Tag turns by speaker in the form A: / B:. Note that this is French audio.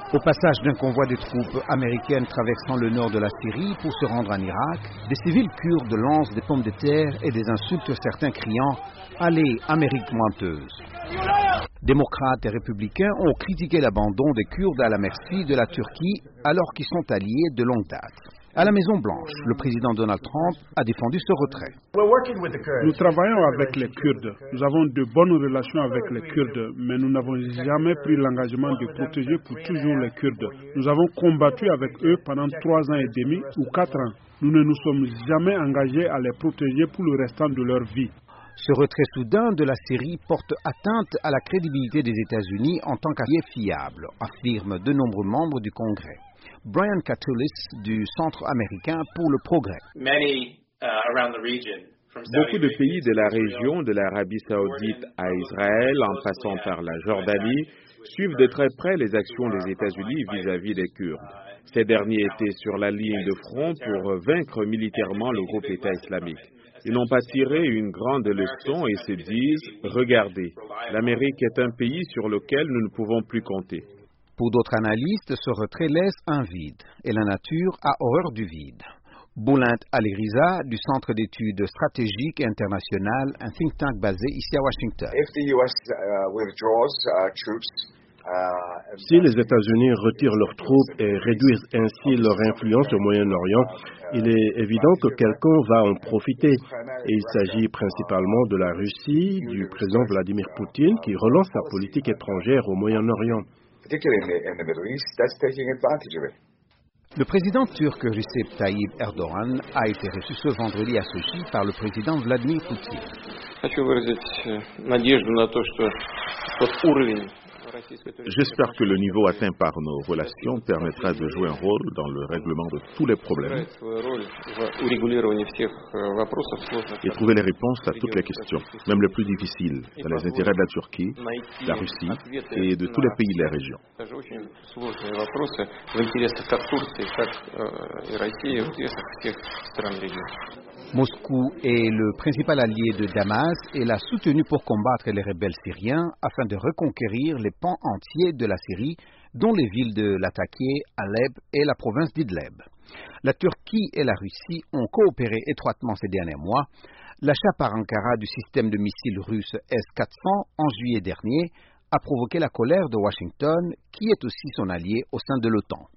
A: Au passage d'un convoi de troupes américaines traversant le nord de la Syrie pour se rendre en Irak, des civils kurdes lancent des pommes de terre et des insultes, certains criant « Allez, Amérique menteuse ». Démocrates et républicains ont critiqué l'abandon des Kurdes à la merci de la Turquie alors qu'ils sont alliés de longue date. À la Maison-Blanche, le président Donald Trump a défendu ce retrait.
B: Nous travaillons avec les Kurdes. Nous avons de bonnes relations avec les Kurdes, mais nous n'avons jamais pris l'engagement de protéger pour toujours les Kurdes. Nous avons combattu avec eux pendant 3 ans et demi ou 4 ans. Nous ne nous sommes jamais engagés à les protéger pour le restant de leur vie.
A: Ce retrait soudain de la Syrie porte atteinte à la crédibilité des États-Unis en tant qu'allié fiable, affirment de nombreux membres du Congrès. Brian Katulis du Centre américain pour le progrès.
C: Beaucoup de pays de la région, de l'Arabie saoudite à Israël, en passant par la Jordanie, suivent de très près les actions des États-Unis vis-à-vis des Kurdes. Ces derniers étaient sur la ligne de front pour vaincre militairement le groupe État islamique. Ils n'ont pas tiré une grande leçon et se disent « Regardez, l'Amérique est un pays sur lequel nous ne pouvons plus compter ».
A: Pour d'autres analystes, ce retrait laisse un vide, et la nature a horreur du vide. Boulent Aliriza, du Centre d'études stratégiques et internationales, un think tank basé ici à Washington.
D: Si les États-Unis retirent leurs troupes et réduisent ainsi leur influence au Moyen-Orient, il est évident que quelqu'un va en profiter. Et il s'agit principalement de la Russie, du président Vladimir Poutine, qui relance sa politique étrangère au Moyen-Orient.
A: Le président turc Recep Tayyip Erdogan a été reçu ce vendredi à Sochi par le président Vladimir Poutine.
E: J'espère que le niveau atteint par nos relations permettra de jouer un rôle dans le règlement de tous les problèmes et trouver les réponses à toutes les questions, même les plus difficiles, dans les intérêts de la Turquie, de la Russie et de tous les pays de la région.
A: Moscou est le principal allié de Damas et l'a soutenu pour combattre les rebelles syriens afin de reconquérir les pans entiers de la Syrie, dont les villes de Latakia, Alep et la province d'Idleb. La Turquie et la Russie ont coopéré étroitement ces derniers mois. L'achat par Ankara du système de missiles russe S-400 en juillet dernier a provoqué la colère de Washington, qui est aussi son allié au sein de l'OTAN.